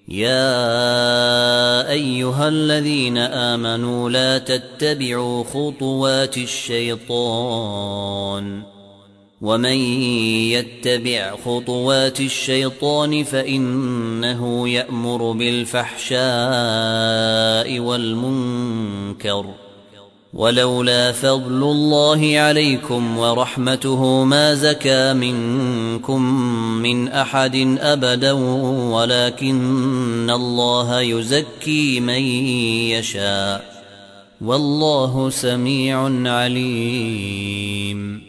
يا أيها الذين آمنوا لا تتبعوا خطوات الشيطان ومن يتبع خطوات الشيطان فإنه يأمر بالفحشاء والمنكر ولولا فضل الله عليكم ورحمته ما زكى منكم من أحد أبدا ولكن الله يزكي من يشاء والله سميع عليم.